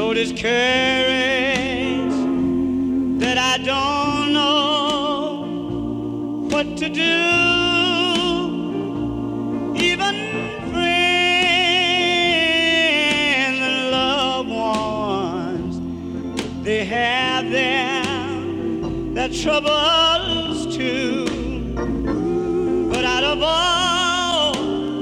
so discouraged that I don't know what to do. Even friends and loved ones, they have their troubles too. But out of all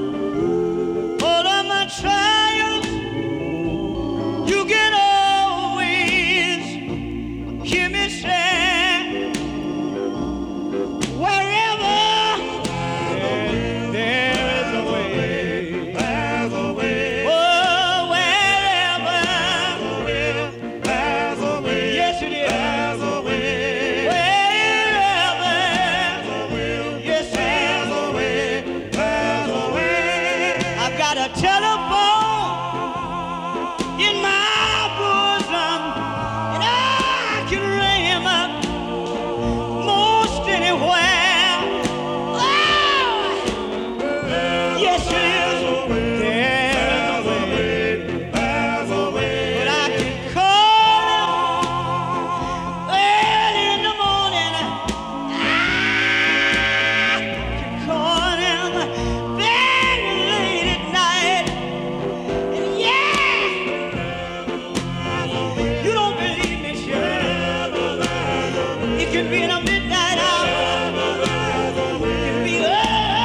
of my trials, you can always hear me say, wherever there is a way, there's a way. Oh, wherever there's a way. Yes, it is. There's a way. Wherever there's a way. Yes, there's a way. There's a way. I've got a telephone in my bosom, and I can ring him up most anywhere. Oh, yes, it is. There's a way. There's a way. But I can call him early in the morning. I can call him very late at night. And yeah, you don't believe me, Shirley. It can be in a midnight hour. It can be early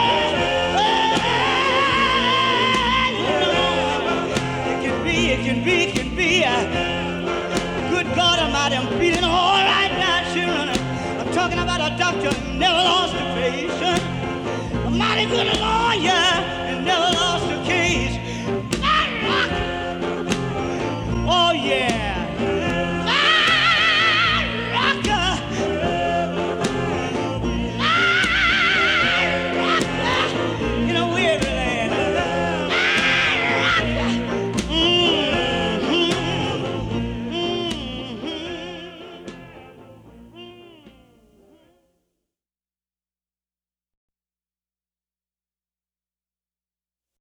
in the morning. It can be. Good God Almighty, I'm feeling all right now, children. I'm talking about a doctor who never lost a patient. A mighty good lawyer and never lost a case. Oh, yeah.